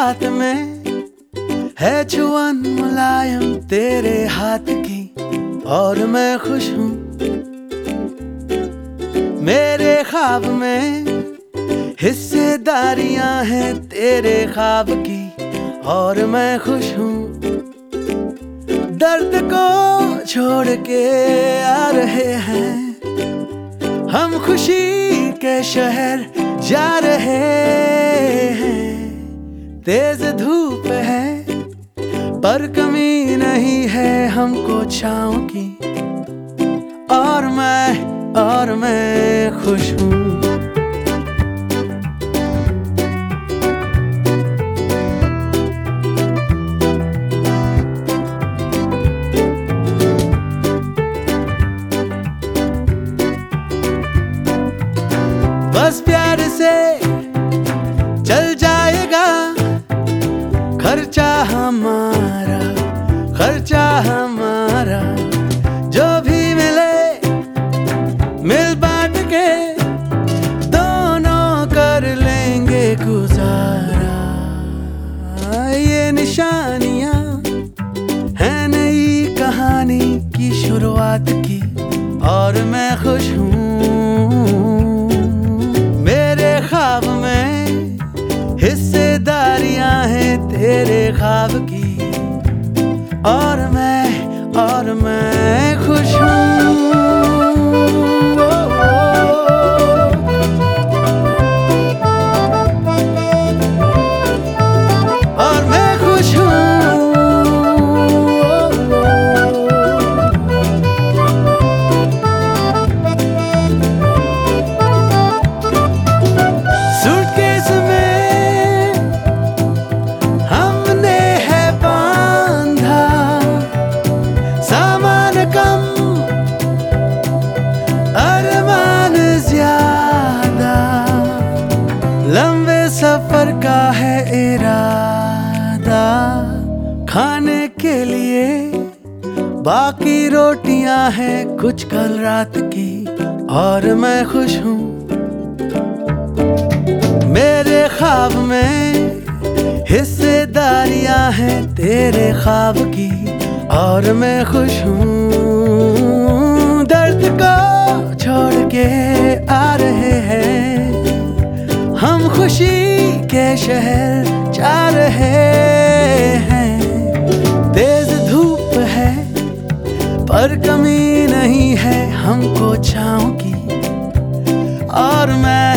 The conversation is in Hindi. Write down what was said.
हाथ में है छुअन मुलायम तेरे हाथ की, और मैं खुश हूँ। मेरे ख्वाब में हिस्सेदारियां हैं तेरे ख्वाब की, और मैं खुश हूँ। दर्द को छोड़ के आ रहे हैं हम, खुशी के शहर जा रहे हैं। तेज धूप है पर कमी नहीं है हमको छाँव की, और मैं खुश हूँ। बस प्यार से चल जाएगा खर्चा हमारा, जो भी मिले मिल बांट के दोनों कर लेंगे गुजारा। ये निशानियां हैं नई कहानी की शुरुआत की, और मैं खुश हूँ। मेरे ख्वाब में हिस्सेदारियां हैं तेरे ख्वाब की, और मैं खुश हूँ। और मैं खुश हूँ। सूटकेस में हमने है बांधा सामान कम, अरमान ज्यादा। लंबे सफर का है इरादा, खाने के लिए बाकी रोटियां हैं कुछ कल रात की, और मैं खुश हूँ। मेरे ख्वाब में हिस्सेदारियां हैं तेरे ख्वाब की, और मैं खुश हूँ। दर्द को छोड़ के आ रहे हैं हम, खुशी के शहर जा रहे हैं। तेज धूप है पर कमी नहीं है हमको छाँव की, और मैं